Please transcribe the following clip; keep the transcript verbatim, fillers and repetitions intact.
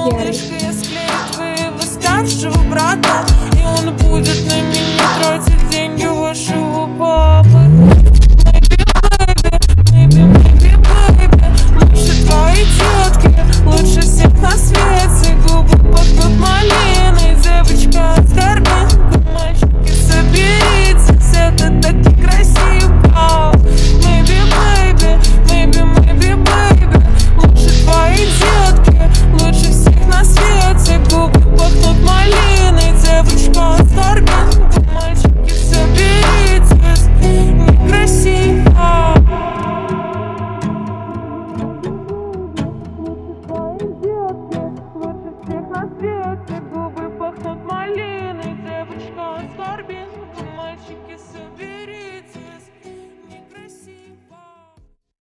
Ярый. Я склею твоего старшего брата, и он будет на меня тратить деньги вашего папы. Maybe, maybe, maybe, maybe, лучше твои тетки, лучше всех на свете. Губы пахнут малиной, девочка с горбинкой. Мальчики, соберите, все ты таки красивый. Maybe, maybe, maybe, maybe, maybe, лучше твои детки, лучше всех на свете. Губы пахнут малиной, девочка с горбинкой. Мальчики, соберитесь, некрасиво. Лучше всех на свете.